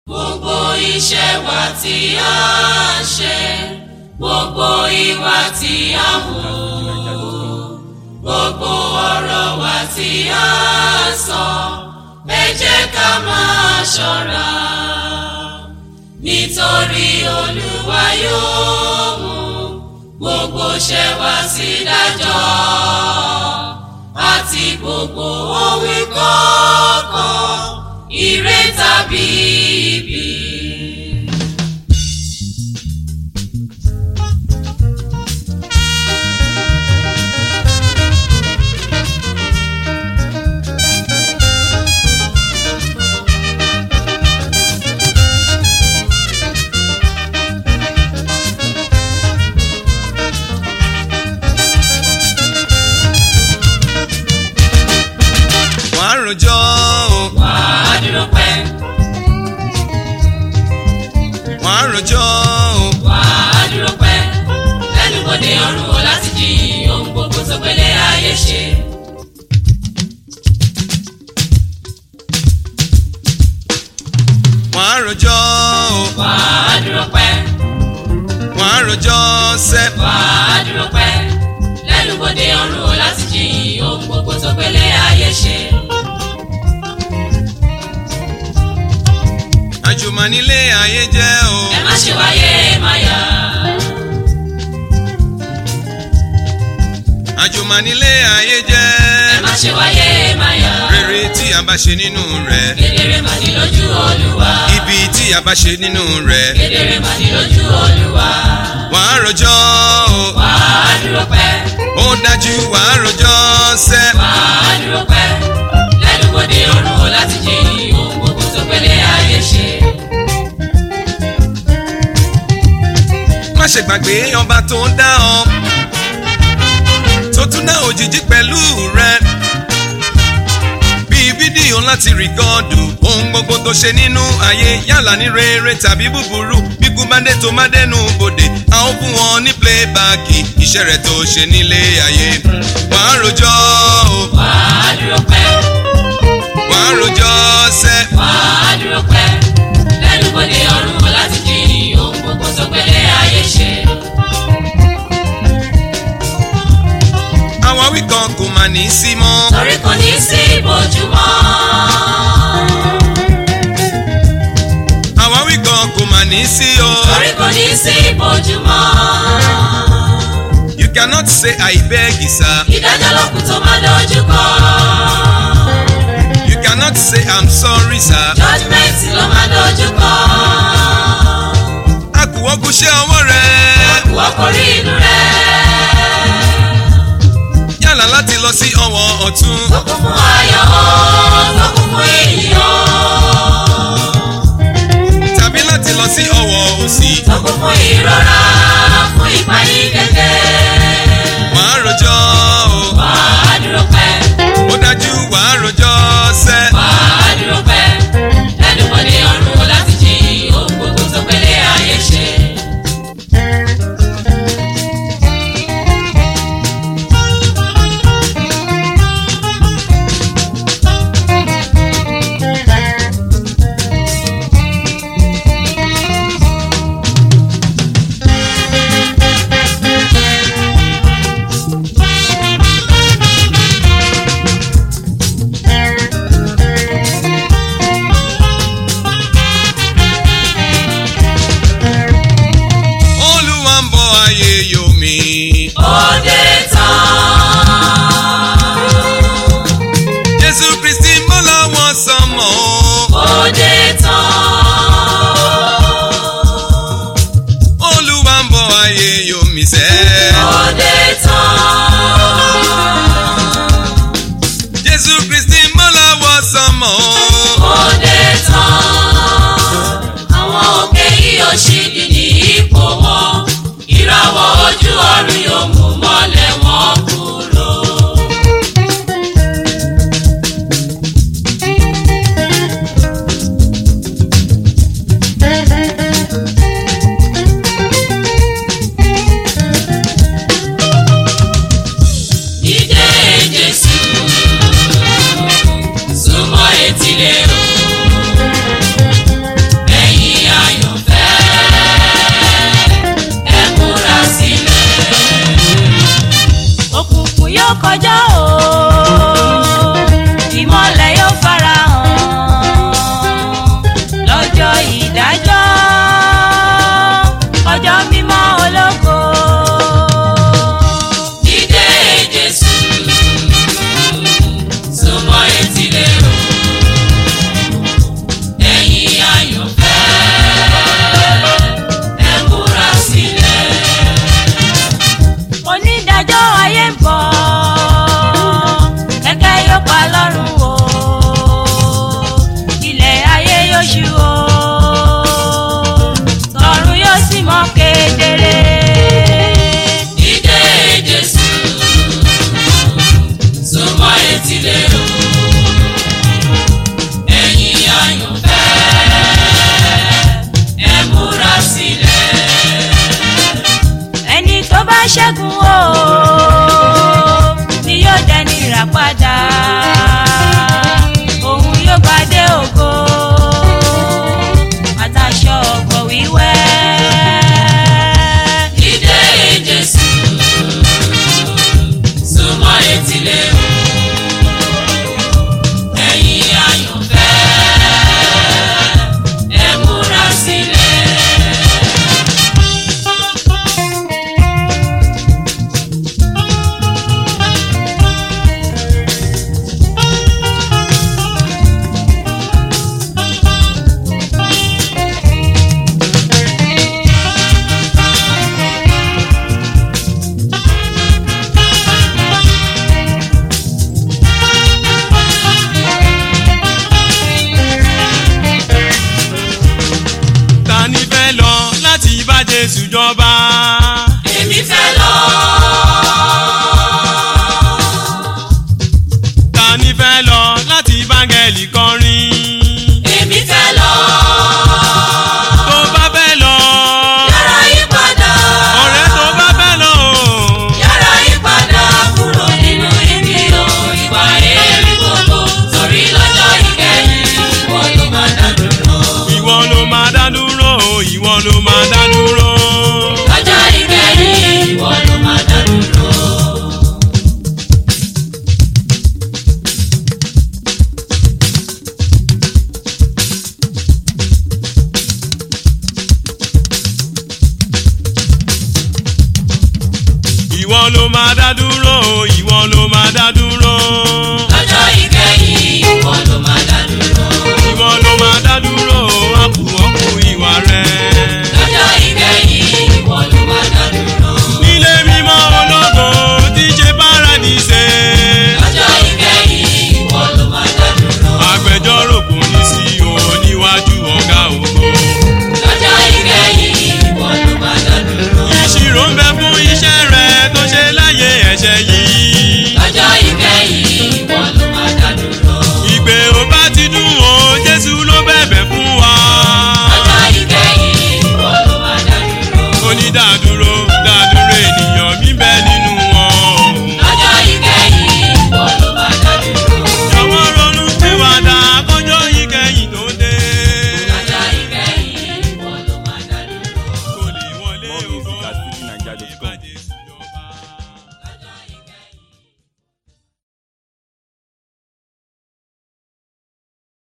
Gbogbo iṣẹ́ wa tí a ṣe, gbogbo ìwà tí a hù, gbogbo ọ̀rọ̀ wa tí a sọ, ẹ jẹ́ ká máa ṣọ́ra. Nítorí Olúwa yóò mú gbogbo iṣẹ́ wa sí ìdájọ́, àti gbogbo òwe kọ̀ọ̀kan, ire tàbí ibi. Rojọ́ o. Wà á dúró pẹ́. Wà á rojọ́ o. Wà á dúró pẹ́. Lẹ́nubodè ọ̀run o láti jí ohun gbogbo tó gbélé ayé ṣe. Wà á rojọ́ o. Wà á dúró pẹ́. Wà á rojọ́ sẹ́. Wà á dúró pẹ́. Lẹ́nubodè ọ̀run o láti jí ohun gbogbo tó gbélé ayé ṣe. Àjùmọ̀ nílé ayé jẹ́ o. Ẹ má ṣe wáyé máyà. Àjùmọ̀ nílé ayé jẹ́. Ẹ má ṣe wáyé máyà. Rere tí a bá ṣe nínú rẹ̀. Kedere mà ní lójú Olúwa. Ibi tí a bá ṣe nínú rẹ̀. Kedere mà ní lójú Olúwa. Wà á rojọ́ o. Wà á dúró pẹ́. Ó dájú wà á rojọ́ sẹ́. Wà á dúró pẹ́. Lẹ́nubodè ọ̀run o láti jí ohun gbogbo tó gbélé ayé ṣe. Má ṣe gbàgbé ọba tó ń dá ọ, tó tún dá òjìji pẹ̀lú rẹ. Bí fídíò láti rìkọ́ọ̀dù ohun gbogbo tó ṣe nínú ayé, yálà ní rere tàbí búburú. Bí kú bá dé tó má dẹnu bodè, a ó fún wọn ní playback iṣẹ́ rẹ̀ tó ṣe nílé ayé. Wà á rojọ́ o. Wà á dúró pẹ́. Wà á rojọ́ sẹ́. Wà á dúró pẹ́. Lẹ́nubodè ọ̀run o láti jí ohun gbogbo tó gbélé ayé ṣe. Àwọn wí kan kò mà ní sí mọ́. Torí kò ní sí ìbòjúmọ́. Àwọn wí kan kò mà ní sí o. Torí kò ní sí ìbòjúmọ́. You cannot say I beg you sir. Ìdájọ́ lókun tó máa dojú kọ. You cannot say I'm sorry sir. Judgment ló máa dojú kọ. Akùwọ́kùṣẹ́ ọwọ́ rẹ̀. Wọ́n kò rí inú rẹ̀. Yálà láti lọ sí ọwọ́ ọ̀tún. Tó kún fún ayọ̀ o, tó kún fún ìyìn o. Tàbí láti lọ sí ọwọ́ òsì. Tó kún fún ìrora, fún ìpayín kẹ̀kẹ́. Wà á rojọ́ o. Wà á dúró pẹ́. Ó dájú wà á rojọ́ sẹ́. Wà á dúró pẹ́. Lẹ́nubodè ọ̀run o láti jí ohun gbogbo tó gbélé ayé ṣe. jọba. èmi fẹ́ lọ. ta ni fẹ́ lọ láti báńgẹ́lì kọrin. èmi fẹ́ lọ. tó bá fẹ́ lọ. yára yí padà. ọ̀rẹ́ tó bá fẹ́ lọ. yára yí padà kúrò nínú ibi o ìwà èrè gbogbo torí lọ́jọ́ ìkẹyìn ìwọ ló máa dá dúró. ìwọ ló máa dá dúró. ìwọ ló máa dá dúró. lọ́jọ́ ìkẹyìn ìwọ ló máa dá dúró. ìwọ ló máa dá dúró. ìwọ ló máa dá dúró. lọ́jọ́ ìkẹyìn ìwọ ló máa dá dúró. ìwọ ló máa dá dúró.